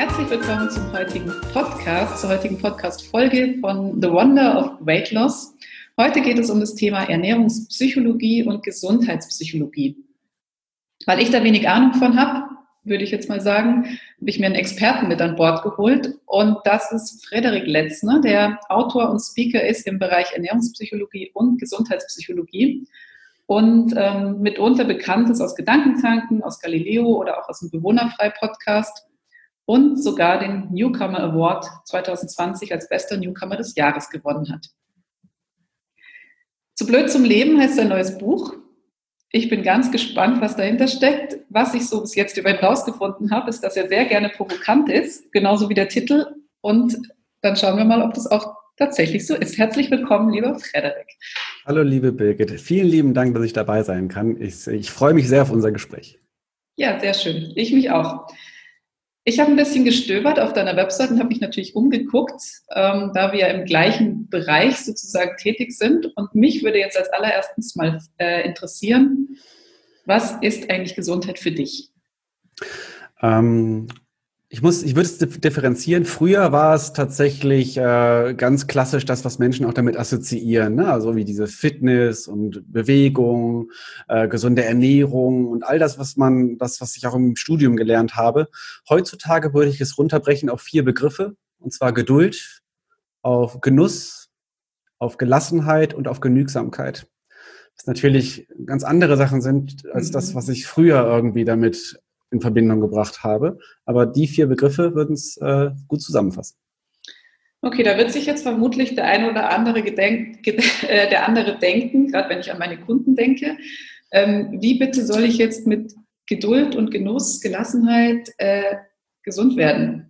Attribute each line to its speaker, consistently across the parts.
Speaker 1: Herzlich willkommen zum heutigen Podcast, zur heutigen Podcast-Folge von The Wonder of Weight Loss. Heute geht es um das Thema Ernährungspsychologie und Gesundheitspsychologie. Weil ich da wenig Ahnung von habe, würde ich jetzt mal sagen, habe ich mir einen Experten mit an Bord geholt und das ist Frederik Letzner, der Autor und Speaker ist im Bereich Ernährungspsychologie und Gesundheitspsychologie und mitunter bekannt ist aus Gedankentanken, aus Galileo oder auch aus dem Bewohnerfrei-Podcast und sogar den Newcomer Award 2020 als bester Newcomer des Jahres gewonnen hat. Zu blöd zum Leben heißt sein neues Buch. Ich bin ganz gespannt, was dahinter steckt. Was ich so bis jetzt über ihn rausgefunden habe, ist, dass er sehr gerne provokant ist, genauso wie der Titel. Und dann schauen wir mal, ob das auch tatsächlich so ist. Herzlich willkommen, lieber Frederik.
Speaker 2: Hallo, liebe Birgit. Vielen lieben Dank, dass ich dabei sein kann. Ich freue mich sehr auf unser Gespräch.
Speaker 1: Ja, sehr schön. Ich mich auch. Ich habe ein bisschen gestöbert auf deiner Website und habe mich natürlich umgeguckt, da wir ja im gleichen Bereich sozusagen tätig sind. Und mich würde jetzt als allererstes mal interessieren, was ist eigentlich Gesundheit für dich?
Speaker 2: Ich würde es differenzieren. Früher war es tatsächlich ganz klassisch das, was Menschen auch damit assoziieren, ne? Also wie diese Fitness und Bewegung, gesunde Ernährung und all das, was ich auch im Studium gelernt habe. Heutzutage würde ich es runterbrechen auf 4 Begriffe, und zwar Geduld, auf Genuss, auf Gelassenheit und auf Genügsamkeit. Was natürlich ganz andere Sachen sind als das, was ich früher irgendwie damit in Verbindung gebracht habe. Aber die 4 Begriffe würden es gut zusammenfassen.
Speaker 1: Okay, da wird sich jetzt vermutlich der eine oder andere denken, gerade wenn ich an meine Kunden denke. Wie bitte soll ich jetzt mit Geduld und Genuss, Gelassenheit gesund werden?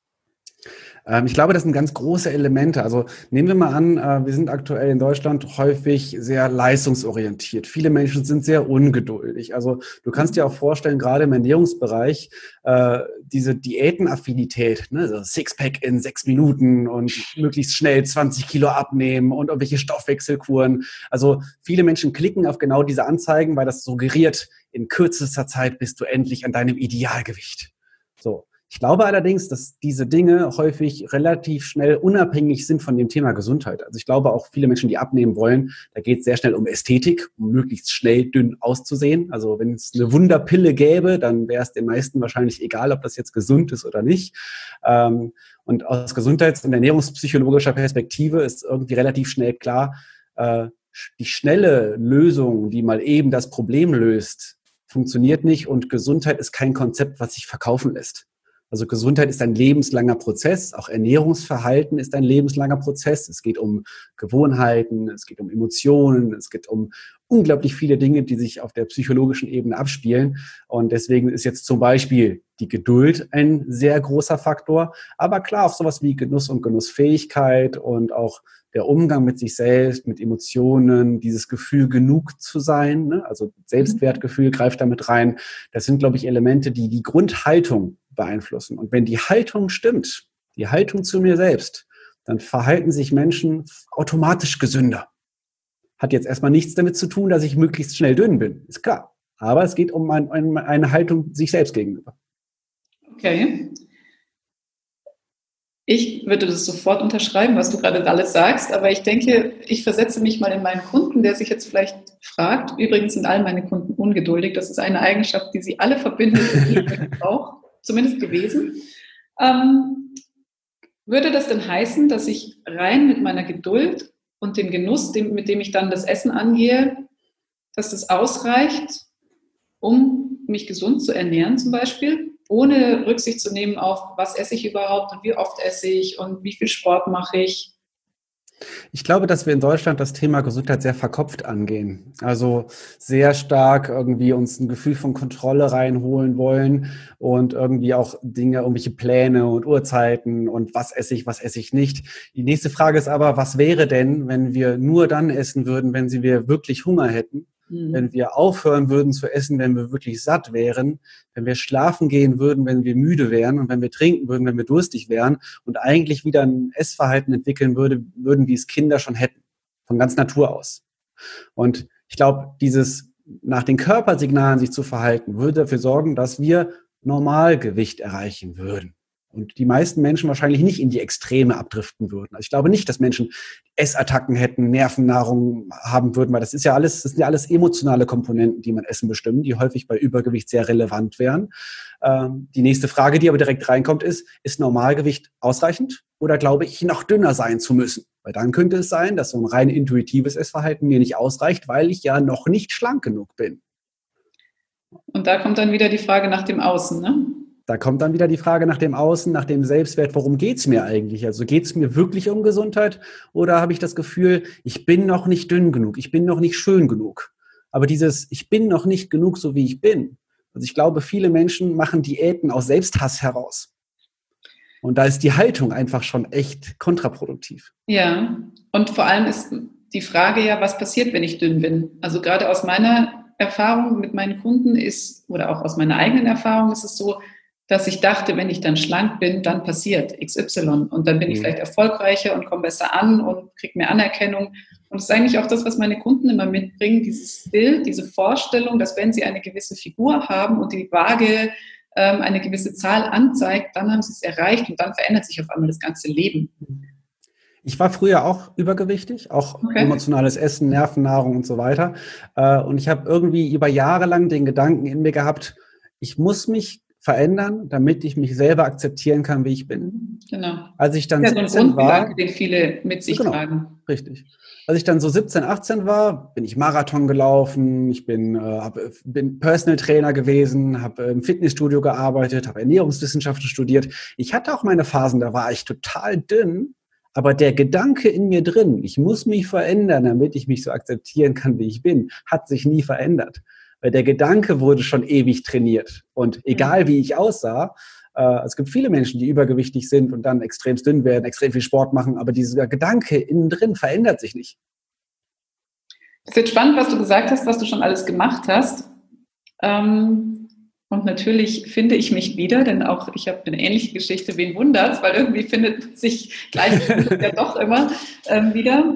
Speaker 2: Ich glaube, das sind ganz große Elemente. Also nehmen wir mal an, wir sind aktuell in Deutschland häufig sehr leistungsorientiert. Viele Menschen sind sehr ungeduldig. Also du kannst dir auch vorstellen, gerade im Ernährungsbereich, diese Diätenaffinität, ne? Also Sixpack in 6 Minuten und möglichst schnell 20 Kilo abnehmen und irgendwelche Stoffwechselkuren. Also viele Menschen klicken auf genau diese Anzeigen, weil das suggeriert, in kürzester Zeit bist du endlich an deinem Idealgewicht. So. Ich glaube allerdings, dass diese Dinge häufig relativ schnell unabhängig sind von dem Thema Gesundheit. Also ich glaube auch viele Menschen, die abnehmen wollen, da geht es sehr schnell um Ästhetik, um möglichst schnell dünn auszusehen. Also wenn es eine Wunderpille gäbe, dann wäre es den meisten wahrscheinlich egal, ob das jetzt gesund ist oder nicht. Und aus gesundheits- und ernährungspsychologischer Perspektive ist irgendwie relativ schnell klar, die schnelle Lösung, die mal eben das Problem löst, funktioniert nicht und Gesundheit ist kein Konzept, was sich verkaufen lässt. Also Gesundheit ist ein lebenslanger Prozess, auch Ernährungsverhalten ist ein lebenslanger Prozess. Es geht um Gewohnheiten, es geht um Emotionen, es geht um unglaublich viele Dinge, die sich auf der psychologischen Ebene abspielen. Und deswegen ist jetzt zum Beispiel die Geduld ein sehr großer Faktor. Aber klar, auch sowas wie Genuss und Genussfähigkeit und auch der Umgang mit sich selbst, mit Emotionen, dieses Gefühl, genug zu sein, ne? Also Selbstwertgefühl greift damit rein. Das sind, glaube ich, Elemente, die die Grundhaltung beeinflussen. Und wenn die Haltung stimmt, die Haltung zu mir selbst, dann verhalten sich Menschen automatisch gesünder. Hat jetzt erstmal nichts damit zu tun, dass ich möglichst schnell dünn bin, ist klar. Aber es geht um eine Haltung sich selbst gegenüber.
Speaker 1: Okay. Ich würde das sofort unterschreiben, was du gerade alles sagst, aber ich denke, ich versetze mich mal in meinen Kunden, der sich jetzt vielleicht fragt, übrigens sind all meine Kunden ungeduldig, das ist eine Eigenschaft, die sie alle verbindet und ich auch, zumindest gewesen. Würde das denn heißen, dass ich rein mit meiner Geduld und dem Genuss, mit dem ich dann das Essen angehe, dass das ausreicht, um mich gesund zu ernähren zum Beispiel? Ohne Rücksicht zu nehmen auf, was esse ich überhaupt und wie oft esse ich und wie viel Sport mache ich.
Speaker 2: Ich glaube, dass wir in Deutschland das Thema Gesundheit sehr verkopft angehen. Also sehr stark irgendwie uns ein Gefühl von Kontrolle reinholen wollen und irgendwie auch Dinge, irgendwelche Pläne und Uhrzeiten und was esse ich nicht. Die nächste Frage ist aber, was wäre denn, wenn wir nur dann essen würden, wenn wir wirklich Hunger hätten? Wenn wir aufhören würden zu essen, wenn wir wirklich satt wären, wenn wir schlafen gehen würden, wenn wir müde wären und wenn wir trinken würden, wenn wir durstig wären und eigentlich wieder ein Essverhalten entwickeln würden, wie es Kinder schon hätten, von ganz Natur aus. Und ich glaube, dieses nach den Körpersignalen sich zu verhalten, würde dafür sorgen, dass wir Normalgewicht erreichen würden. Und die meisten Menschen wahrscheinlich nicht in die Extreme abdriften würden. Also ich glaube nicht, dass Menschen Essattacken hätten, Nervennahrung haben würden, weil das sind ja alles emotionale Komponenten, die man Essen bestimmen, die häufig bei Übergewicht sehr relevant wären. Die nächste Frage, die aber direkt reinkommt, ist Normalgewicht ausreichend oder glaube ich, noch dünner sein zu müssen? Weil dann könnte es sein, dass so ein rein intuitives Essverhalten mir nicht ausreicht, weil ich ja noch nicht schlank genug bin.
Speaker 1: Und da kommt dann wieder die Frage nach dem Außen, ne?
Speaker 2: Da kommt dann wieder die Frage nach dem Außen, nach dem Selbstwert, worum geht's mir eigentlich? Also geht's mir wirklich um Gesundheit oder habe ich das Gefühl, ich bin noch nicht dünn genug, ich bin noch nicht schön genug. Aber ich bin noch nicht genug, so wie ich bin. Also ich glaube, viele Menschen machen Diäten aus Selbsthass heraus. Und da ist die Haltung einfach schon echt kontraproduktiv.
Speaker 1: Ja, und vor allem ist die Frage ja, was passiert, wenn ich dünn bin? Also gerade aus meiner Erfahrung mit meinen Kunden oder auch aus meiner eigenen Erfahrung ist es so, dass ich dachte, wenn ich dann schlank bin, dann passiert XY und dann bin ich vielleicht erfolgreicher und komme besser an und kriege mehr Anerkennung. Und das ist eigentlich auch das, was meine Kunden immer mitbringen, dieses Bild, diese Vorstellung, dass wenn sie eine gewisse Figur haben und die Waage eine gewisse Zahl anzeigt, dann haben sie es erreicht und dann verändert sich auf einmal das ganze Leben.
Speaker 2: Ich war früher auch übergewichtig, auch emotionales Essen, Nervennahrung und so weiter. Und ich habe irgendwie über Jahre lang den Gedanken in mir gehabt, ich muss mich verändern, damit ich mich selber akzeptieren kann, wie ich bin.
Speaker 1: Genau.
Speaker 2: Als ich dann
Speaker 1: das ist ja
Speaker 2: 17
Speaker 1: so ein Grundgedanke,
Speaker 2: war,
Speaker 1: den viele mit sich tragen.
Speaker 2: Richtig. Als ich dann so 17, 18 war, bin ich Marathon gelaufen, ich bin Personal Trainer gewesen, habe im Fitnessstudio gearbeitet, habe Ernährungswissenschaften studiert. Ich hatte auch meine Phasen, da war ich total dünn, aber der Gedanke in mir drin, ich muss mich verändern, damit ich mich so akzeptieren kann, wie ich bin, hat sich nie verändert. Weil der Gedanke wurde schon ewig trainiert. Und egal wie ich aussah, es gibt viele Menschen, die übergewichtig sind und dann extrem dünn werden, extrem viel Sport machen, aber dieser Gedanke innen drin verändert sich nicht.
Speaker 1: Es ist jetzt spannend, was du gesagt hast, was du schon alles gemacht hast. Und natürlich finde ich mich wieder, denn auch ich habe eine ähnliche Geschichte, wen wundert's, weil irgendwie findet sich gleich ja doch immer wieder.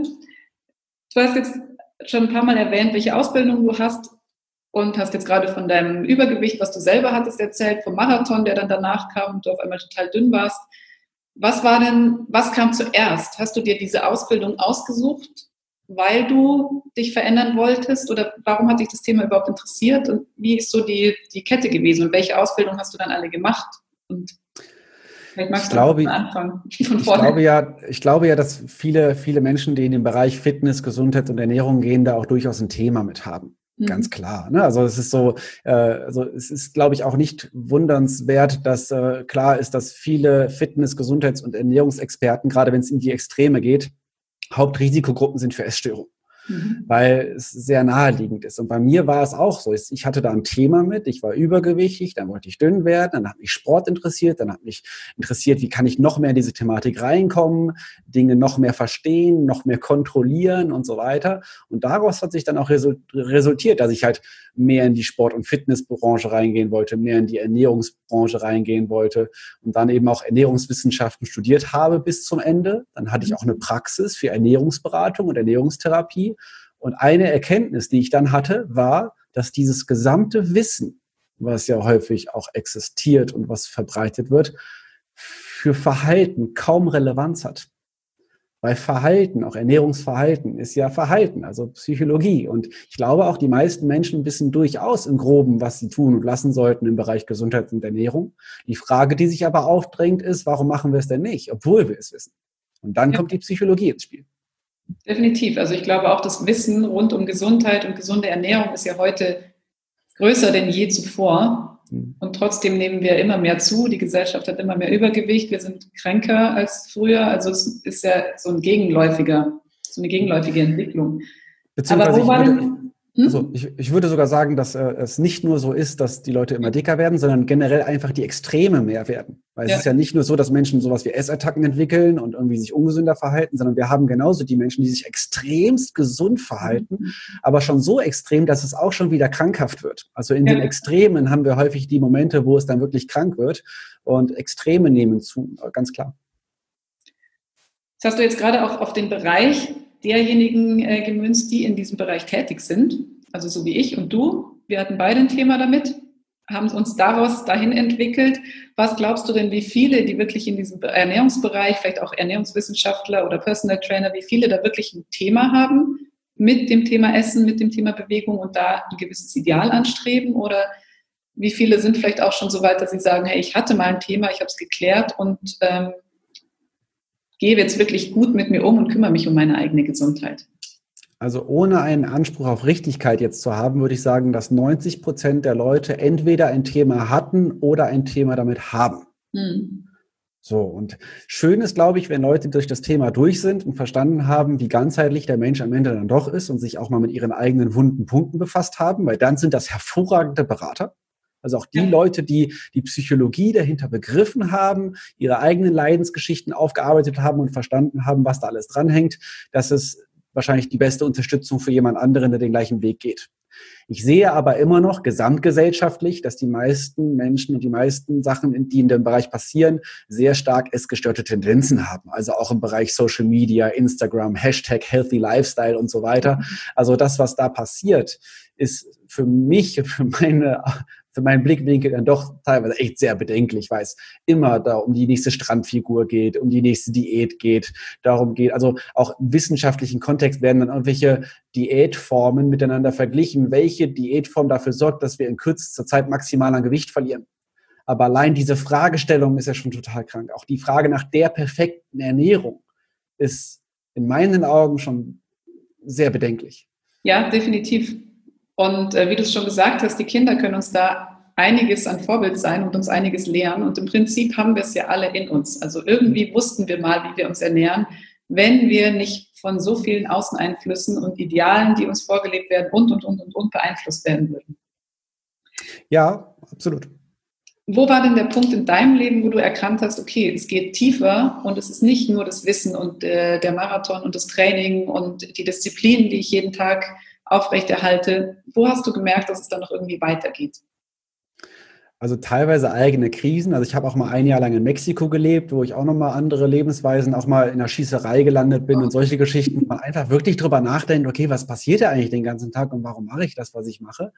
Speaker 1: Du hast jetzt schon ein paar Mal erwähnt, welche Ausbildung du hast. Und hast jetzt gerade von deinem Übergewicht, was du selber hattest, erzählt, vom Marathon, der dann danach kam und du auf einmal total dünn warst. Was kam zuerst? Hast du dir diese Ausbildung ausgesucht, weil du dich verändern wolltest? Oder warum hat dich das Thema überhaupt interessiert? Und wie ist so die Kette gewesen? Und welche Ausbildung hast du dann alle gemacht? Und vielleicht magst du mal anfangen.
Speaker 2: Ich glaube ja, dass viele Menschen, die in den Bereich Fitness, Gesundheit und Ernährung gehen, da auch durchaus ein Thema mit haben. Ganz klar. Ne? Also es ist so, es ist, glaube ich, auch nicht wundernswert, dass klar ist, dass viele Fitness-, Gesundheits- und Ernährungsexperten, gerade wenn es in die Extreme geht, Hauptrisikogruppen sind für Essstörungen. Weil es sehr naheliegend ist. Und bei mir war es auch so. Ich hatte da ein Thema mit, ich war übergewichtig, dann wollte ich dünn werden, dann hat mich Sport interessiert, dann hat mich interessiert, wie kann ich noch mehr in diese Thematik reinkommen, Dinge noch mehr verstehen, noch mehr kontrollieren und so weiter. Und daraus hat sich dann auch resultiert, dass ich halt mehr in die Sport- und Fitnessbranche reingehen wollte, mehr in die Ernährungsbranche reingehen wollte und dann eben auch Ernährungswissenschaften studiert habe bis zum Ende. Dann hatte ich auch eine Praxis für Ernährungsberatung und Ernährungstherapie. Und eine Erkenntnis, die ich dann hatte, war, dass dieses gesamte Wissen, was ja häufig auch existiert und was verbreitet wird, für Verhalten kaum Relevanz hat. Weil Verhalten, auch Ernährungsverhalten, ist ja Verhalten, also Psychologie. Und ich glaube auch, die meisten Menschen wissen durchaus im Groben, was sie tun und lassen sollten im Bereich Gesundheit und Ernährung. Die Frage, die sich aber aufdrängt, ist, warum machen wir es denn nicht, obwohl wir es wissen? Und dann kommt die Psychologie ins Spiel.
Speaker 1: Definitiv. Also ich glaube auch, das Wissen rund um Gesundheit und gesunde Ernährung ist ja heute größer denn je zuvor. Und trotzdem nehmen wir immer mehr zu. Die Gesellschaft hat immer mehr Übergewicht. Wir sind kränker als früher. Also es ist ja so eine gegenläufige Entwicklung.
Speaker 2: Beziehungsweise ich würde sogar sagen, dass es nicht nur so ist, dass die Leute immer dicker werden, sondern generell einfach die Extreme mehr werden. Weil es ist ja nicht nur so, dass Menschen sowas wie Essattacken entwickeln und irgendwie sich ungesünder verhalten, sondern wir haben genauso die Menschen, die sich extremst gesund verhalten, aber schon so extrem, dass es auch schon wieder krankhaft wird. Also in den Extremen haben wir häufig die Momente, wo es dann wirklich krank wird und Extreme nehmen zu, ganz klar.
Speaker 1: Das hast du jetzt gerade auch auf den Bereich derjenigen gemünzt, die in diesem Bereich tätig sind, also so wie ich und du. Wir hatten beide ein Thema damit. haben uns daraus dahin entwickelt. Was glaubst du denn, wie viele, die wirklich in diesem Ernährungsbereich, vielleicht auch Ernährungswissenschaftler oder Personal Trainer, wie viele da wirklich ein Thema haben mit dem Thema Essen, mit dem Thema Bewegung und da ein gewisses Ideal anstreben? Oder wie viele sind vielleicht auch schon so weit, dass sie sagen, hey, ich hatte mal ein Thema, ich habe es geklärt und gehe jetzt wirklich gut mit mir um und kümmere mich um meine eigene Gesundheit?
Speaker 2: Also ohne einen Anspruch auf Richtigkeit jetzt zu haben, würde ich sagen, dass 90% der Leute entweder ein Thema hatten oder ein Thema damit haben. So, und schön ist, glaube ich, wenn Leute durch das Thema durch sind und verstanden haben, wie ganzheitlich der Mensch am Ende dann doch ist und sich auch mal mit ihren eigenen wunden Punkten befasst haben, weil dann sind das hervorragende Berater. Also auch die Leute, die die Psychologie dahinter begriffen haben, ihre eigenen Leidensgeschichten aufgearbeitet haben und verstanden haben, was da alles dranhängt, das ist wahrscheinlich die beste Unterstützung für jemand anderen, der den gleichen Weg geht. Ich sehe aber immer noch gesamtgesellschaftlich, dass die meisten Menschen und die meisten Sachen, die in dem Bereich passieren, sehr stark essgestörte Tendenzen haben. Also auch im Bereich Social Media, Instagram, Hashtag Healthy Lifestyle und so weiter. Also das, was da passiert, ist für mich, für meinen Blickwinkel dann doch teilweise echt sehr bedenklich, weil es immer da um die nächste Strandfigur geht, um die nächste Diät geht, darum geht, also auch im wissenschaftlichen Kontext werden dann irgendwelche Diätformen miteinander verglichen, welche Diätform dafür sorgt, dass wir in kürzester Zeit maximal an Gewicht verlieren. Aber allein diese Fragestellung ist ja schon total krank. Auch die Frage nach der perfekten Ernährung ist in meinen Augen schon sehr bedenklich.
Speaker 1: Ja, definitiv. Und wie du es schon gesagt hast, die Kinder können uns da einiges an Vorbild sein und uns einiges lehren. Und im Prinzip haben wir es ja alle in uns. Also irgendwie wussten wir mal, wie wir uns ernähren, wenn wir nicht von so vielen Außeneinflüssen und Idealen, die uns vorgelebt werden und beeinflusst werden würden.
Speaker 2: Ja, absolut.
Speaker 1: Wo war denn der Punkt in deinem Leben, wo du erkannt hast, okay, es geht tiefer und es ist nicht nur das Wissen und der Marathon und das Training und die Disziplinen, die ich jeden Tag aufrechterhalte. Wo hast du gemerkt, dass es dann noch irgendwie weitergeht?
Speaker 2: Also teilweise eigene Krisen. Also ich habe auch mal ein Jahr lang in Mexiko gelebt, wo ich auch nochmal andere Lebensweisen, auch mal in der Schießerei gelandet bin und solche Geschichten. Man einfach wirklich drüber nachdenkt, okay, was passiert da eigentlich den ganzen Tag und warum mache ich das, was ich mache?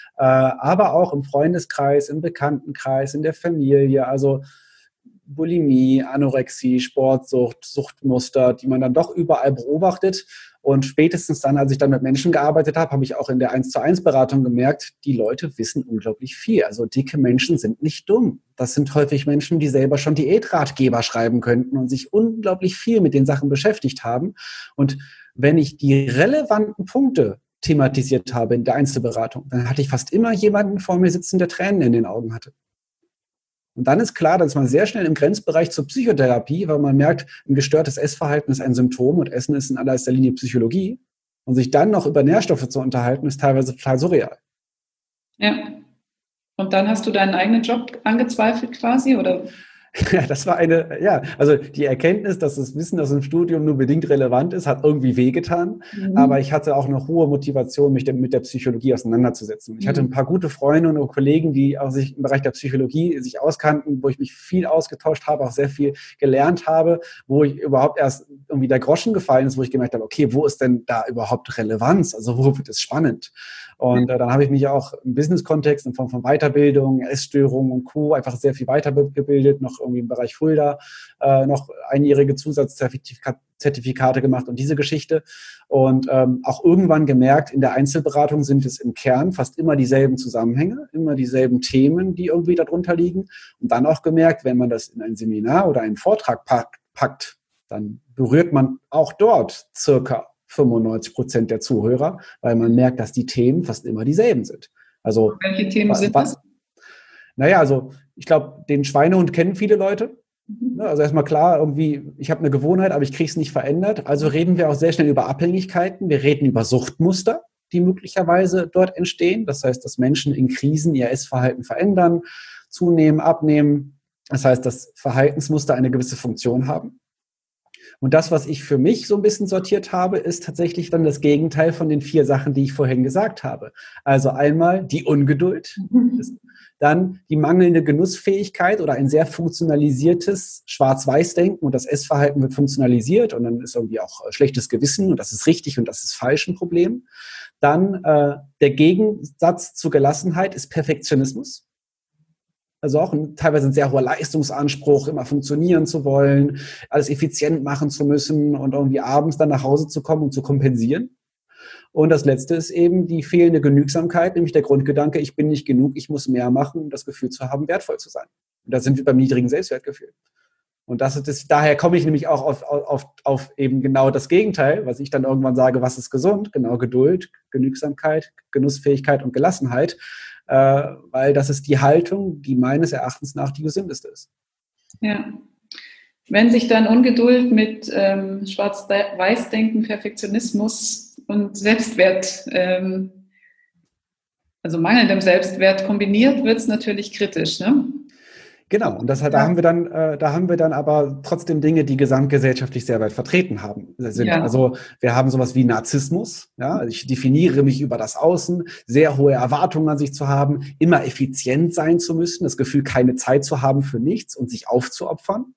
Speaker 2: Aber auch im Freundeskreis, im Bekanntenkreis, in der Familie, also Bulimie, Anorexie, Sportsucht, Suchtmuster, die man dann doch überall beobachtet. Und spätestens dann, als ich dann mit Menschen gearbeitet habe, habe ich auch in der 1:1-Beratung gemerkt, die Leute wissen unglaublich viel. Also dicke Menschen sind nicht dumm. Das sind häufig Menschen, die selber schon Diätratgeber schreiben könnten und sich unglaublich viel mit den Sachen beschäftigt haben. Und wenn ich die relevanten Punkte thematisiert habe in der Einzelberatung, dann hatte ich fast immer jemanden vor mir sitzen, der Tränen in den Augen hatte. Und dann ist klar, dass man sehr schnell im Grenzbereich zur Psychotherapie, weil man merkt, ein gestörtes Essverhalten ist ein Symptom und Essen ist in allererster Linie Psychologie. Und sich dann noch über Nährstoffe zu unterhalten, ist teilweise total surreal.
Speaker 1: Ja. Und dann hast du deinen eigenen Job angezweifelt quasi, oder?
Speaker 2: Ja, das war also die Erkenntnis, dass das Wissen aus dem Studium nur bedingt relevant ist, hat irgendwie wehgetan. Aber ich hatte auch eine hohe Motivation, mich mit der Psychologie auseinanderzusetzen. Ich hatte ein paar gute Freunde und Kollegen, die auch sich im Bereich der Psychologie sich auskannten, wo ich mich viel ausgetauscht habe, auch sehr viel gelernt habe, wo ich überhaupt erst irgendwie der Groschen gefallen ist, wo ich gemerkt habe, okay, wo ist denn da überhaupt Relevanz? Also wo wird es spannend? Und dann habe ich mich auch im Business-Kontext in Form von Weiterbildung, Essstörungen und Co. einfach sehr viel weitergebildet, noch irgendwie im Bereich Fulda, noch einjährige Zusatzzertifikate gemacht und diese Geschichte. Und auch irgendwann gemerkt, in der Einzelberatung sind es im Kern fast immer dieselben Zusammenhänge, immer dieselben Themen, die irgendwie darunter liegen. Und dann auch gemerkt, wenn man das in ein Seminar oder einen Vortrag packt, dann berührt man auch dort circa 95% der Zuhörer, weil man merkt, dass die Themen fast immer dieselben sind. Also,
Speaker 1: welche Themen sind das?
Speaker 2: Naja, also ich glaube, den Schweinehund kennen viele Leute. Also erstmal klar, irgendwie, ich habe eine Gewohnheit, aber ich kriege es nicht verändert. Also reden wir auch sehr schnell über Abhängigkeiten. Wir reden über Suchtmuster, die möglicherweise dort entstehen. Das heißt, dass Menschen in Krisen ihr Essverhalten verändern, zunehmen, abnehmen. Das heißt, dass Verhaltensmuster eine gewisse Funktion haben. Und das, was ich für mich so ein bisschen sortiert habe, ist tatsächlich dann das Gegenteil von den 4 Sachen, die ich vorhin gesagt habe. Also einmal die Ungeduld, dann die mangelnde Genussfähigkeit oder ein sehr funktionalisiertes Schwarz-Weiß-Denken und das Essverhalten wird funktionalisiert und dann ist irgendwie auch schlechtes Gewissen und das ist richtig und das ist falsch ein Problem. Dann der Gegensatz zur Gelassenheit ist Perfektionismus. Also auch teilweise ein sehr hoher Leistungsanspruch, immer funktionieren zu wollen, alles effizient machen zu müssen und irgendwie abends dann nach Hause zu kommen und zu kompensieren. Und das Letzte ist eben die fehlende Genügsamkeit, nämlich der Grundgedanke, ich bin nicht genug, ich muss mehr machen, um das Gefühl zu haben, wertvoll zu sein. Und da sind wir beim niedrigen Selbstwertgefühl. Und daher komme ich nämlich auch auf eben genau das Gegenteil, was ich dann irgendwann sage, was ist gesund? Genau, Geduld, Genügsamkeit, Genussfähigkeit und Gelassenheit, weil das ist die Haltung, die meines Erachtens nach die gesündeste ist.
Speaker 1: Ja. Wenn sich dann Ungeduld mit Schwarz-Weiß-Denken, Perfektionismus und Selbstwert, also mangelndem Selbstwert kombiniert, wird es natürlich kritisch, ne?
Speaker 2: Genau, und da haben wir dann aber trotzdem Dinge, die gesamtgesellschaftlich sehr weit vertreten sind. Ja. Also wir haben sowas wie Narzissmus, ja, ich definiere mich über das Außen, sehr hohe Erwartungen an sich zu haben, immer effizient sein zu müssen, das Gefühl, keine Zeit zu haben für nichts und sich aufzuopfern.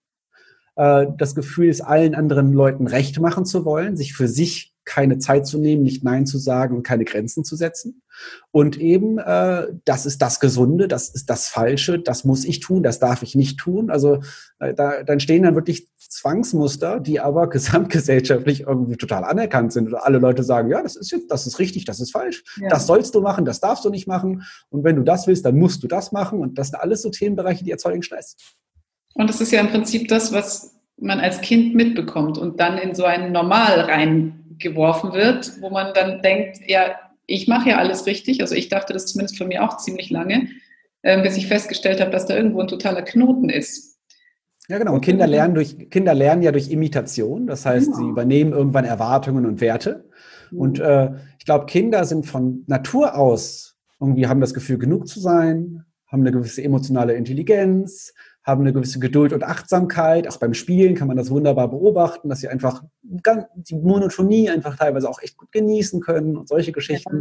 Speaker 2: Das Gefühl ist, allen anderen Leuten recht machen zu wollen, sich für sich keine Zeit zu nehmen, nicht Nein zu sagen und keine Grenzen zu setzen. Und eben, das ist das Gesunde, das ist das Falsche, das muss ich tun, das darf ich nicht tun. Also da entstehen dann wirklich Zwangsmuster, die aber gesamtgesellschaftlich irgendwie total anerkannt sind. Und alle Leute sagen, ja, das ist richtig, das ist falsch, ja. Das sollst du machen, das darfst du nicht machen. Und wenn du das willst, dann musst du das machen. Und das sind alles so Themenbereiche, die erzeugen Stress.
Speaker 1: Und das ist ja im Prinzip das, was man als Kind mitbekommt und dann in so ein Normal reingeworfen wird, wo man dann denkt, ja, ich mache ja alles richtig. Also ich dachte das zumindest von mir auch ziemlich lange, bis ich festgestellt habe, dass da irgendwo ein totaler Knoten ist.
Speaker 2: Ja, genau. Und Kinder lernen ja durch Imitation. Das heißt, sie übernehmen irgendwann Erwartungen und Werte. Und ich glaube, Kinder sind von Natur aus irgendwie, haben das Gefühl, genug zu sein, haben eine gewisse emotionale Intelligenz, haben eine gewisse Geduld und Achtsamkeit. Auch beim Spielen kann man das wunderbar beobachten, dass sie einfach die Monotonie einfach teilweise auch echt gut genießen können und solche Geschichten.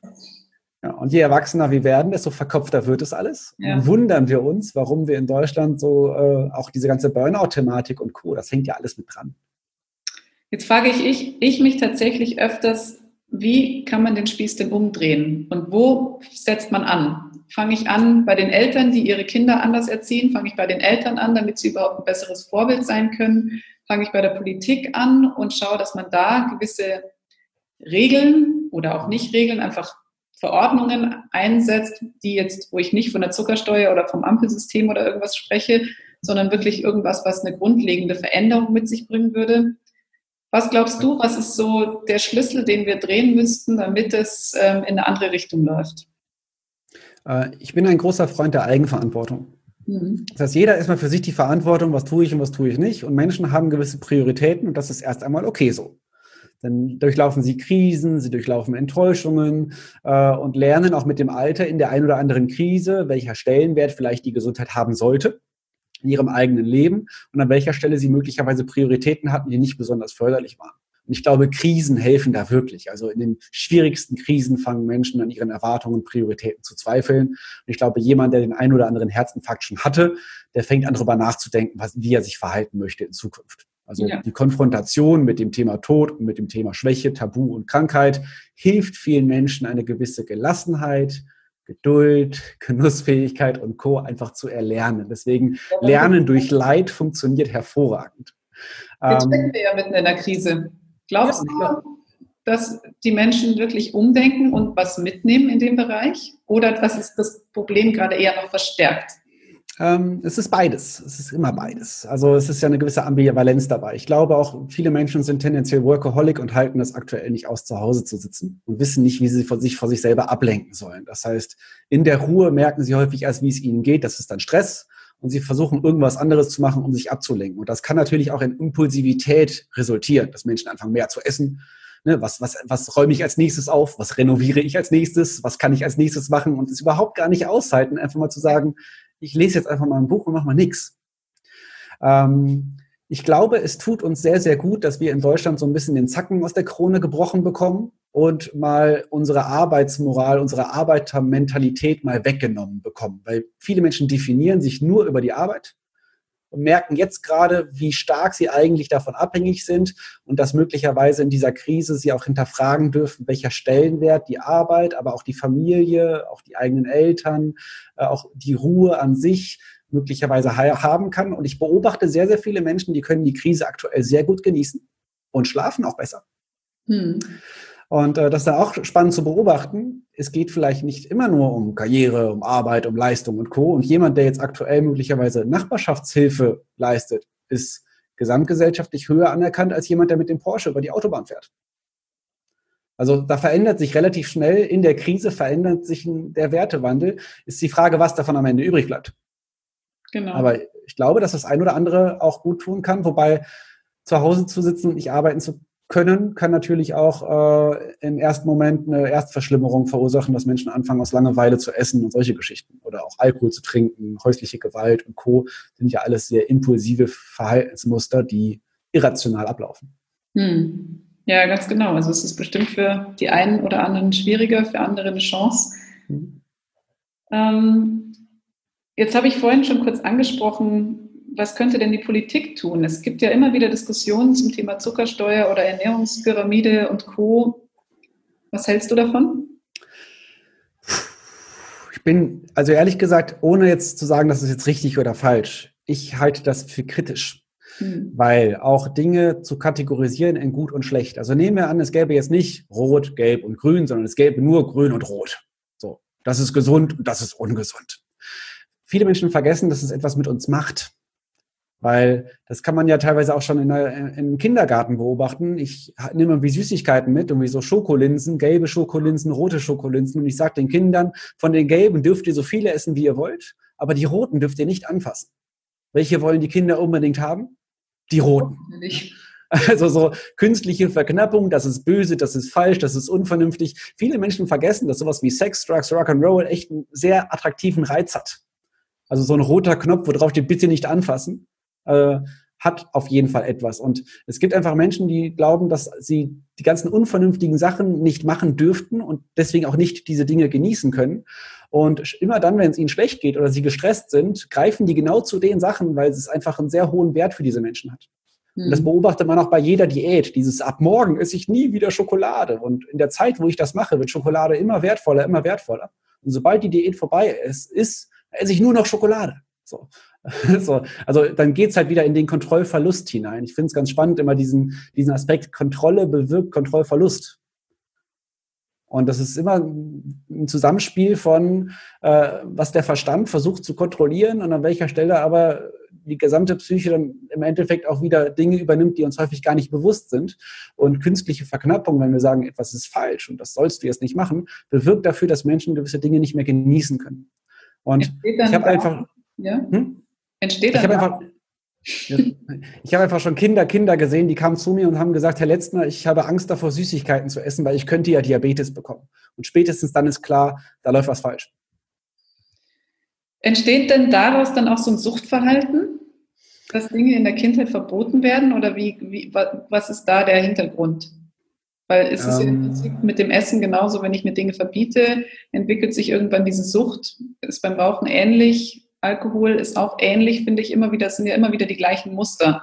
Speaker 2: Ja, und je erwachsener wir werden, desto verkopfter wird es alles. Ja. Und wundern wir uns, warum wir in Deutschland so auch diese ganze Burnout-Thematik und Co., das hängt ja alles mit dran.
Speaker 1: Jetzt frage ich mich tatsächlich öfters, wie kann man den Spieß denn umdrehen? Und wo setzt man an? Fange ich an bei den Eltern, die ihre Kinder anders erziehen? Fange ich bei den Eltern an, damit sie überhaupt ein besseres Vorbild sein können? Fange ich bei der Politik an und schaue, dass man da gewisse Regeln oder auch nicht Regeln, einfach Verordnungen einsetzt, die jetzt, wo ich nicht von der Zuckersteuer oder vom Ampelsystem oder irgendwas spreche, sondern wirklich irgendwas, was eine grundlegende Veränderung mit sich bringen würde. Was glaubst du, was ist so der Schlüssel, den wir drehen müssten, damit es in eine andere Richtung läuft?
Speaker 2: Ich bin ein großer Freund der Eigenverantwortung. Das heißt, jeder ist mal für sich die Verantwortung, was tue ich und was tue ich nicht. Und Menschen haben gewisse Prioritäten und das ist erst einmal okay so. Dann durchlaufen sie Krisen, sie durchlaufen Enttäuschungen und lernen auch mit dem Alter in der einen oder anderen Krise, welcher Stellenwert vielleicht die Gesundheit haben sollte in ihrem eigenen Leben und an welcher Stelle sie möglicherweise Prioritäten hatten, die nicht besonders förderlich waren. Und ich glaube, Krisen helfen da wirklich. Also in den schwierigsten Krisen fangen Menschen an ihren Erwartungen und Prioritäten zu zweifeln. Und ich glaube, jemand, der den einen oder anderen Herzinfarkt schon hatte, der fängt an, darüber nachzudenken, wie er sich verhalten möchte in Zukunft. Also die Konfrontation mit dem Thema Tod und mit dem Thema Schwäche, Tabu und Krankheit hilft vielen Menschen, eine gewisse Gelassenheit, Geduld, Genussfähigkeit und Co. einfach zu erlernen. Deswegen Lernen durch Leid funktioniert hervorragend.
Speaker 1: Jetzt stecken wir ja mitten in der Krise. Glaubst du, dass die Menschen wirklich umdenken und was mitnehmen in dem Bereich? Oder dass es das Problem gerade eher noch verstärkt?
Speaker 2: Es ist beides. Es ist immer beides. Also es ist ja eine gewisse Ambivalenz dabei. Ich glaube auch, viele Menschen sind tendenziell Workaholic und halten das aktuell nicht aus, zu Hause zu sitzen und wissen nicht, wie sie vor sich selber ablenken sollen. Das heißt, in der Ruhe merken sie häufig erst, wie es ihnen geht. Das ist dann Stress. Und sie versuchen, irgendwas anderes zu machen, um sich abzulenken. Und das kann natürlich auch in Impulsivität resultieren, dass Menschen anfangen, mehr zu essen. Ne, was räume ich als nächstes auf? Was renoviere ich als nächstes? Was kann ich als nächstes machen? Und es überhaupt gar nicht aushalten, einfach mal zu sagen, ich lese jetzt einfach mal ein Buch und mache mal nichts. Ich glaube, es tut uns sehr, sehr gut, dass wir in Deutschland so ein bisschen den Zacken aus der Krone gebrochen bekommen und mal unsere Arbeitsmoral, unsere Arbeitermentalität mal weggenommen bekommen. Weil viele Menschen definieren sich nur über die Arbeit und merken jetzt gerade, wie stark sie eigentlich davon abhängig sind und dass möglicherweise in dieser Krise sie auch hinterfragen dürfen, welcher Stellenwert die Arbeit, aber auch die Familie, auch die eigenen Eltern, auch die Ruhe an sich möglicherweise haben kann. Und ich beobachte sehr, sehr viele Menschen, die können die Krise aktuell sehr gut genießen und schlafen auch besser. Und das ist dann auch spannend zu beobachten. Es geht vielleicht nicht immer nur um Karriere, um Arbeit, um Leistung und Co. Und jemand, der jetzt aktuell möglicherweise Nachbarschaftshilfe leistet, ist gesamtgesellschaftlich höher anerkannt als jemand, der mit dem Porsche über die Autobahn fährt. Also da verändert sich relativ schnell, in der Krise verändert sich der Wertewandel. Ist die Frage, was davon am Ende übrig bleibt. Genau. Aber ich glaube, dass das ein oder andere auch gut tun kann, wobei zu Hause zu sitzen und nicht arbeiten zu können, kann natürlich auch im ersten Moment eine Erstverschlimmerung verursachen, dass Menschen anfangen, aus Langeweile zu essen und solche Geschichten. Oder auch Alkohol zu trinken, häusliche Gewalt und Co. sind ja alles sehr impulsive Verhaltensmuster, die irrational ablaufen.
Speaker 1: Ja, ganz genau. Also es ist bestimmt für die einen oder anderen schwieriger, für andere eine Chance. Jetzt habe ich vorhin schon kurz angesprochen, was könnte denn die Politik tun? Es gibt ja immer wieder Diskussionen zum Thema Zuckersteuer oder Ernährungspyramide und Co. Was hältst du davon?
Speaker 2: Ich bin, also ehrlich gesagt, ohne jetzt zu sagen, das ist jetzt richtig oder falsch, ich halte das für kritisch. Weil auch Dinge zu kategorisieren in gut und schlecht. Also nehmen wir an, es gäbe jetzt nicht Rot, Gelb und Grün, sondern es gäbe nur Grün und Rot. So, das ist gesund und das ist ungesund. Viele Menschen vergessen, dass es etwas mit uns macht. Weil das kann man ja teilweise auch schon im Kindergarten beobachten. Ich nehme irgendwie Süßigkeiten mit, irgendwie so Schokolinsen, gelbe Schokolinsen, rote Schokolinsen. Und ich sage den Kindern, von den gelben dürft ihr so viele essen, wie ihr wollt, aber die roten dürft ihr nicht anfassen. Welche wollen die Kinder unbedingt haben? Die roten. Also so künstliche Verknappung, das ist böse, das ist falsch, das ist unvernünftig. Viele Menschen vergessen, dass sowas wie Sex, Drugs, Rock'n'Roll echt einen sehr attraktiven Reiz hat. Also so ein roter Knopf, wo drauf steht, bitte nicht anfassen, hat auf jeden Fall etwas. Und es gibt einfach Menschen, die glauben, dass sie die ganzen unvernünftigen Sachen nicht machen dürften und deswegen auch nicht diese Dinge genießen können. Und immer dann, wenn es ihnen schlecht geht oder sie gestresst sind, greifen die genau zu den Sachen, weil es einfach einen sehr hohen Wert für diese Menschen hat. Und das beobachtet man auch bei jeder Diät. Dieses ab morgen esse ich nie wieder Schokolade. Und in der Zeit, wo ich das mache, wird Schokolade immer wertvoller, immer wertvoller. Und sobald die Diät vorbei ist, esse ich nur noch Schokolade. So. Also dann geht's halt wieder in den Kontrollverlust hinein. Ich finde es ganz spannend, immer diesen Aspekt, Kontrolle bewirkt Kontrollverlust. Und das ist immer ein Zusammenspiel von, was der Verstand versucht zu kontrollieren und an welcher Stelle aber die gesamte Psyche dann im Endeffekt auch wieder Dinge übernimmt, die uns häufig gar nicht bewusst sind. Und künstliche Verknappung, wenn wir sagen, etwas ist falsch und das sollst du jetzt nicht machen, bewirkt dafür, dass Menschen gewisse Dinge nicht mehr genießen können. Und ich habe einfach...
Speaker 1: Ja?
Speaker 2: Ich habe einfach schon Kinder gesehen, die kamen zu mir und haben gesagt, Herr Letzner, ich habe Angst davor, Süßigkeiten zu essen, weil ich könnte ja Diabetes bekommen. Und spätestens dann ist klar, da läuft was falsch.
Speaker 1: Entsteht denn daraus dann auch so ein Suchtverhalten, dass Dinge in der Kindheit verboten werden? Oder was ist da der Hintergrund? Weil es ist im Prinzip mit dem Essen genauso, wenn ich mir Dinge verbiete, entwickelt sich irgendwann diese Sucht. Ist beim Rauchen ähnlich. Alkohol ist auch ähnlich, finde ich immer wieder. Es sind ja immer wieder die gleichen Muster.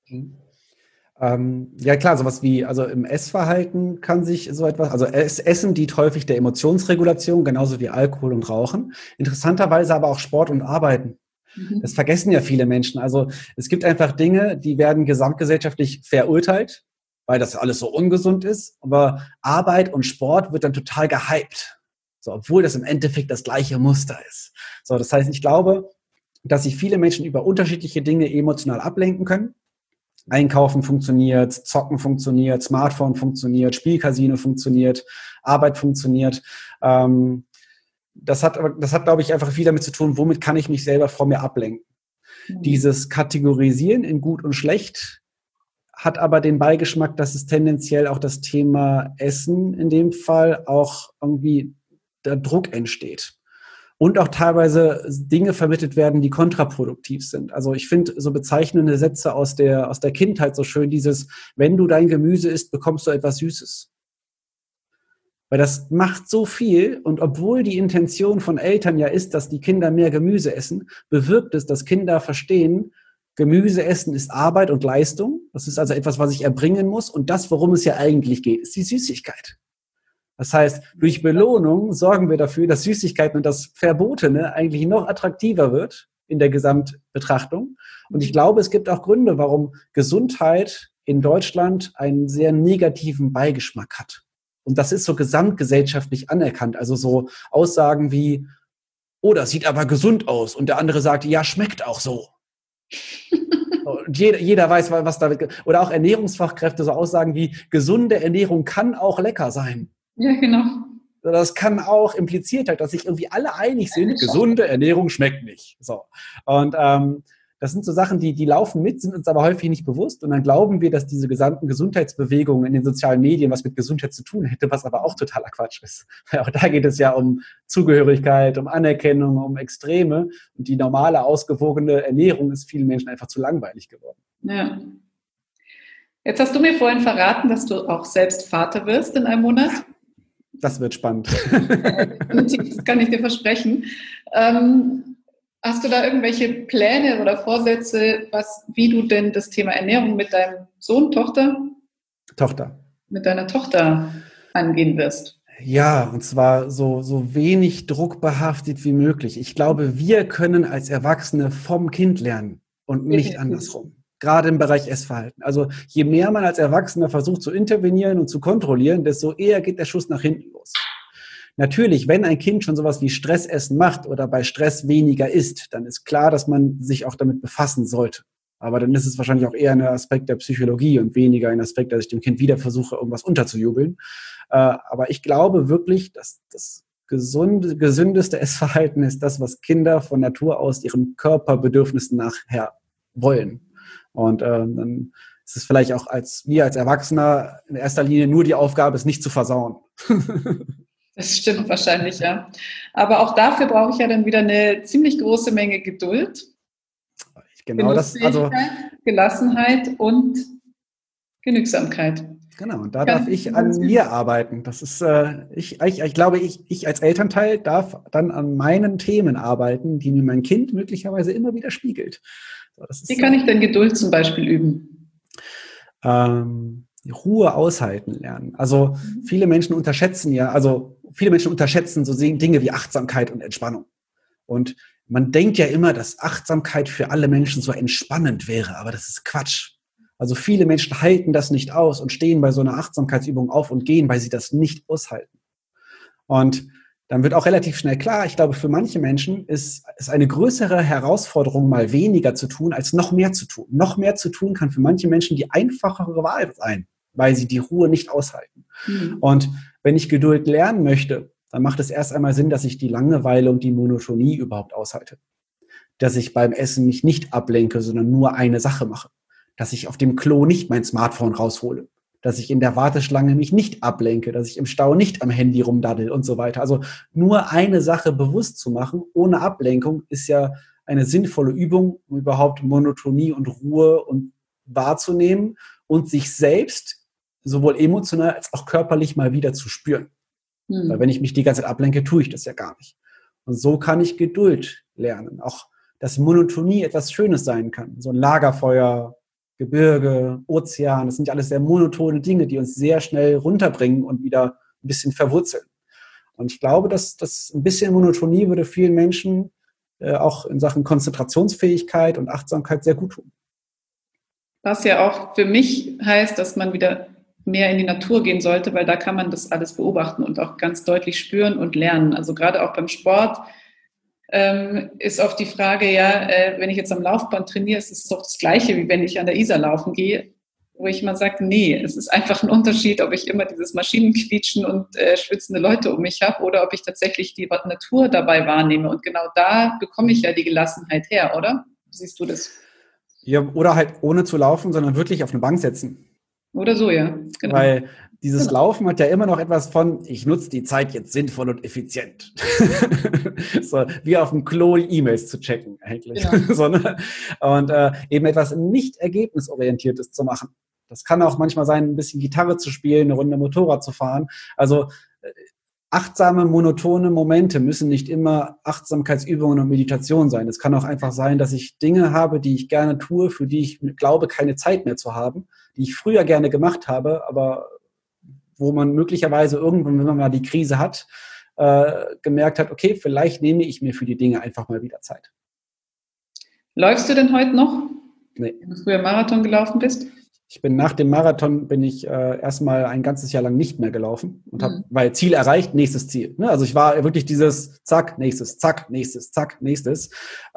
Speaker 2: Ja klar, sowas wie, also im Essverhalten kann sich so etwas, also Essen dient häufig der Emotionsregulation, genauso wie Alkohol und Rauchen. Interessanterweise aber auch Sport und Arbeiten. Das vergessen ja viele Menschen. Also es gibt einfach Dinge, die werden gesamtgesellschaftlich verurteilt, weil das alles so ungesund ist. Aber Arbeit und Sport wird dann total gehypt. So, obwohl das im Endeffekt das gleiche Muster ist. So, das heißt, ich glaube, dass sich viele Menschen über unterschiedliche Dinge emotional ablenken können. Einkaufen funktioniert, Zocken funktioniert, Smartphone funktioniert, Spielcasino funktioniert, Arbeit funktioniert. Das hat, glaube ich, einfach viel damit zu tun, womit kann ich mich selber vor mir ablenken. Dieses Kategorisieren in gut und schlecht hat aber den Beigeschmack, dass es tendenziell auch das Thema Essen in dem Fall auch irgendwie der Druck entsteht. Und auch teilweise Dinge vermittelt werden, die kontraproduktiv sind. Also ich finde so bezeichnende Sätze aus der Kindheit so schön, dieses, wenn du dein Gemüse isst, bekommst du etwas Süßes. Weil das macht so viel und obwohl die Intention von Eltern ja ist, dass die Kinder mehr Gemüse essen, bewirkt es, dass Kinder verstehen, Gemüse essen ist Arbeit und Leistung. Das ist also etwas, was ich erbringen muss. Und das, worum es ja eigentlich geht, ist die Süßigkeit. Das heißt, durch Belohnung sorgen wir dafür, dass Süßigkeiten und das Verbotene eigentlich noch attraktiver wird in der Gesamtbetrachtung. Und ich glaube, es gibt auch Gründe, warum Gesundheit in Deutschland einen sehr negativen Beigeschmack hat. Und das ist so gesamtgesellschaftlich anerkannt. Also so Aussagen wie, oh, das sieht aber gesund aus. Und der andere sagt, ja, schmeckt auch so. Und jeder weiß, was damit... Oder auch Ernährungsfachkräfte so Aussagen wie, gesunde Ernährung kann auch lecker sein.
Speaker 1: Ja, genau.
Speaker 2: Das kann auch impliziert halt, dass sich irgendwie alle einig sind, gesunde Ernährung schmeckt nicht. So. Und das sind so Sachen, die laufen mit, sind uns aber häufig nicht bewusst. Und dann glauben wir, dass diese gesamten Gesundheitsbewegungen in den sozialen Medien was mit Gesundheit zu tun hätte, was aber auch totaler Quatsch ist. Weil auch da geht es ja um Zugehörigkeit, um Anerkennung, um Extreme. Und die normale, ausgewogene Ernährung ist vielen Menschen einfach zu langweilig geworden.
Speaker 1: Ja. Jetzt hast du mir vorhin verraten, dass du auch selbst Vater wirst in einem Monat.
Speaker 2: Das wird spannend.
Speaker 1: Das kann ich dir versprechen. Hast du da irgendwelche Pläne oder Vorsätze, wie du denn das Thema Ernährung mit deinem Sohn, Tochter? Mit deiner Tochter angehen wirst?
Speaker 2: Ja, und zwar so wenig druckbehaftet wie möglich. Ich glaube, wir können als Erwachsene vom Kind lernen und nicht andersrum. Gerade im Bereich Essverhalten. Also je mehr man als Erwachsener versucht zu intervenieren und zu kontrollieren, desto eher geht der Schuss nach hinten los. Natürlich, wenn ein Kind schon sowas wie Stressessen macht oder bei Stress weniger isst, dann ist klar, dass man sich auch damit befassen sollte. Aber dann ist es wahrscheinlich auch eher ein Aspekt der Psychologie und weniger ein Aspekt, dass ich dem Kind wieder versuche, irgendwas unterzujubeln. Aber ich glaube wirklich, dass das gesündeste Essverhalten ist das, was Kinder von Natur aus ihren Körperbedürfnissen nachher wollen. Und dann ist es vielleicht auch wir als Erwachsener in erster Linie nur die Aufgabe, es nicht zu versauen.
Speaker 1: Das stimmt wahrscheinlich, ja. Aber auch dafür brauche ich ja dann wieder eine ziemlich große Menge Geduld.
Speaker 2: Genau das, also
Speaker 1: Gelassenheit und Genügsamkeit.
Speaker 2: Genau, und da darf ich an mir arbeiten. Das ist, ich glaube, ich als Elternteil darf dann an meinen Themen arbeiten, die mir mein Kind möglicherweise immer wieder spiegelt.
Speaker 1: Wie kann ich denn Geduld zum Beispiel üben?
Speaker 2: Ruhe aushalten lernen. Also viele Menschen unterschätzen so Dinge wie Achtsamkeit und Entspannung. Und man denkt ja immer, dass Achtsamkeit für alle Menschen so entspannend wäre, aber das ist Quatsch. Also viele Menschen halten das nicht aus und stehen bei so einer Achtsamkeitsübung auf und gehen, weil sie das nicht aushalten. Und dann wird auch relativ schnell klar, ich glaube, für manche Menschen ist es eine größere Herausforderung, mal weniger zu tun, als noch mehr zu tun. Noch mehr zu tun kann für manche Menschen die einfachere Wahl sein, weil sie die Ruhe nicht aushalten. Mhm. Und wenn ich Geduld lernen möchte, dann macht es erst einmal Sinn, dass ich die Langeweile und die Monotonie überhaupt aushalte. Dass ich beim Essen mich nicht ablenke, sondern nur eine Sache mache. Dass ich auf dem Klo nicht mein Smartphone raushole. Dass ich in der Warteschlange mich nicht ablenke, dass ich im Stau nicht am Handy rumdaddel und so weiter. Also nur eine Sache bewusst zu machen, ohne Ablenkung, ist ja eine sinnvolle Übung, um überhaupt Monotonie und Ruhe wahrzunehmen und sich selbst sowohl emotional als auch körperlich mal wieder zu spüren. Mhm. Weil wenn ich mich die ganze Zeit ablenke, tue ich das ja gar nicht. Und so kann ich Geduld lernen. Auch, dass Monotonie etwas Schönes sein kann. So ein Lagerfeuer, Gebirge, Ozean, das sind ja alles sehr monotone Dinge, die uns sehr schnell runterbringen und wieder ein bisschen verwurzeln. Und ich glaube, dass das ein bisschen Monotonie würde vielen Menschen auch in Sachen Konzentrationsfähigkeit und Achtsamkeit sehr gut tun.
Speaker 1: Was ja auch für mich heißt, dass man wieder mehr in die Natur gehen sollte, weil da kann man das alles beobachten und auch ganz deutlich spüren und lernen. Also gerade auch beim Sport ist oft die Frage, wenn ich jetzt am Laufband trainiere, ist es doch das Gleiche, wie wenn ich an der Isar laufen gehe, wo ich mal sage, nee, es ist einfach ein Unterschied, ob ich immer dieses Maschinenquietschen und schwitzende Leute um mich habe oder ob ich tatsächlich die Natur dabei wahrnehme. Und genau da bekomme ich ja die Gelassenheit her, oder? Siehst du das?
Speaker 2: Ja, oder halt ohne zu laufen, sondern wirklich auf eine Bank setzen.
Speaker 1: Oder so, ja.
Speaker 2: Genau. Weil dieses Laufen hat ja immer noch etwas von, ich nutze die Zeit jetzt sinnvoll und effizient. So, wie auf dem Klo E-Mails zu checken eigentlich. Genau. So, ne? Und eben etwas nicht ergebnisorientiertes zu machen. Das kann auch manchmal sein, ein bisschen Gitarre zu spielen, eine Runde Motorrad zu fahren. Also achtsame, monotone Momente müssen nicht immer Achtsamkeitsübungen und Meditation sein. Es kann auch einfach sein, dass ich Dinge habe, die ich gerne tue, für die ich glaube, keine Zeit mehr zu haben, die ich früher gerne gemacht habe, aber wo man möglicherweise irgendwann, wenn man mal die Krise hat, gemerkt hat, okay, vielleicht nehme ich mir für die Dinge einfach mal wieder Zeit.
Speaker 1: Läufst du denn heute noch?
Speaker 2: Nee.
Speaker 1: Wenn du früher Marathon gelaufen bist?
Speaker 2: Ich bin nach dem Marathon erstmal ein ganzes Jahr lang nicht mehr gelaufen und weil Ziel erreicht, nächstes Ziel. Ne? Also ich war wirklich dieses Zack, nächstes, Zack, nächstes, Zack, nächstes.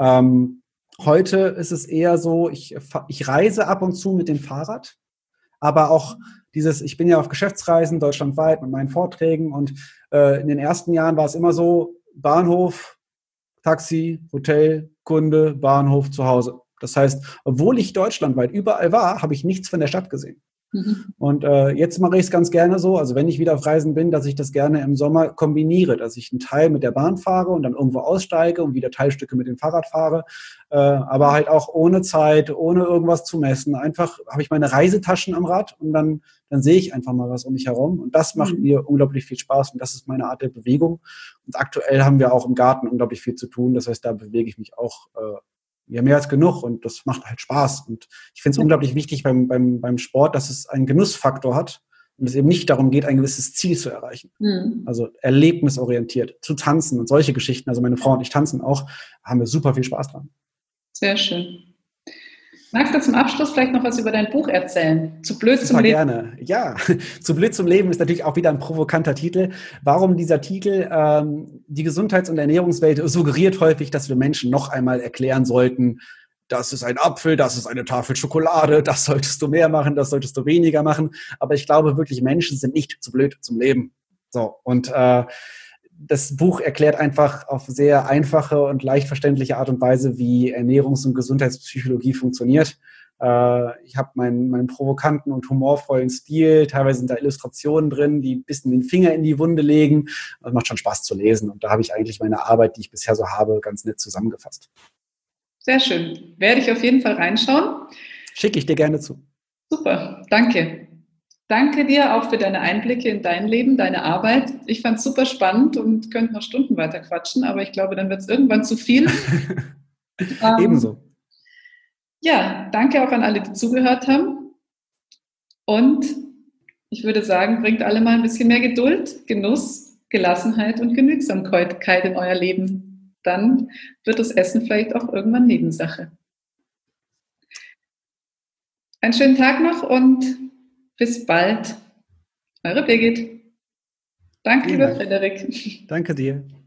Speaker 2: Heute ist es eher so, ich reise ab und zu mit dem Fahrrad, aber auch ich bin ja auf Geschäftsreisen deutschlandweit mit meinen Vorträgen und in den ersten Jahren war es immer so, Bahnhof, Taxi, Hotel, Kunde, Bahnhof, zu Hause. Das heißt, obwohl ich deutschlandweit überall war, habe ich nichts von der Stadt gesehen. Und jetzt mache ich es ganz gerne so, also wenn ich wieder auf Reisen bin, dass ich das gerne im Sommer kombiniere, dass ich einen Teil mit der Bahn fahre und dann irgendwo aussteige und wieder Teilstücke mit dem Fahrrad fahre, aber halt auch ohne Zeit, ohne irgendwas zu messen. Einfach habe ich meine Reisetaschen am Rad und dann sehe ich einfach mal was um mich herum und das macht mir unglaublich viel Spaß und das ist meine Art der Bewegung. Und aktuell haben wir auch im Garten unglaublich viel zu tun, das heißt, da bewege ich mich auch ja, mehr als genug und das macht halt Spaß. Und ich finde es unglaublich wichtig beim Sport, dass es einen Genussfaktor hat und es eben nicht darum geht, ein gewisses Ziel zu erreichen. Also erlebnisorientiert, zu tanzen und solche Geschichten. Also meine Frau und ich tanzen auch, haben wir super viel Spaß dran.
Speaker 1: Sehr schön. Magst du zum Abschluss vielleicht noch was über dein Buch erzählen? Zu blöd zum Leben?
Speaker 2: Gerne. Ja, zu blöd zum Leben ist natürlich auch wieder ein provokanter Titel. Warum dieser Titel? Die Gesundheits- und Ernährungswelt suggeriert häufig, dass wir Menschen noch einmal erklären sollten, das ist ein Apfel, das ist eine Tafel Schokolade, das solltest du mehr machen, das solltest du weniger machen. Aber ich glaube wirklich, Menschen sind nicht zu blöd zum Leben. So, und das Buch erklärt einfach auf sehr einfache und leicht verständliche Art und Weise, wie Ernährungs- und Gesundheitspsychologie funktioniert. Ich habe meinen provokanten und humorvollen Stil. Teilweise sind da Illustrationen drin, die ein bisschen den Finger in die Wunde legen. Das macht schon Spaß zu lesen. Und da habe ich eigentlich meine Arbeit, die ich bisher so habe, ganz nett zusammengefasst.
Speaker 1: Sehr schön. Werde ich auf jeden Fall reinschauen.
Speaker 2: Schicke ich dir gerne zu.
Speaker 1: Super, danke. Danke dir auch für deine Einblicke in dein Leben, deine Arbeit. Ich fand es super spannend und könnte noch Stunden weiter quatschen, aber ich glaube, dann wird es irgendwann zu viel.
Speaker 2: Ebenso.
Speaker 1: Ja, danke auch an alle, die zugehört haben. Und ich würde sagen, bringt alle mal ein bisschen mehr Geduld, Genuss, Gelassenheit und Genügsamkeit in euer Leben. Dann wird das Essen vielleicht auch irgendwann Nebensache. Einen schönen Tag noch und bis bald. Eure Birgit. Danke, lieber Frederik.
Speaker 2: Danke dir.